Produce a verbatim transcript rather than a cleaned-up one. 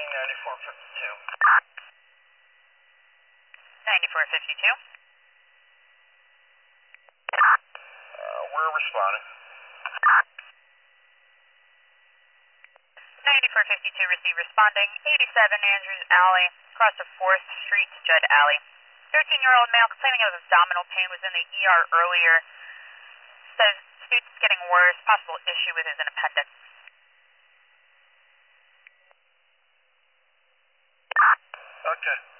responding ninety-four fifty-two. ninety-four fifty-two. Uh, we're responding. ninety-four fifty-two received responding. eighty-seven Andrews Alley, across the fourth Street to Judd Alley. thirteen-year-old male complaining of abdominal pain was in the E R earlier. Says student's getting worse, possible issue with his appendix. Okay.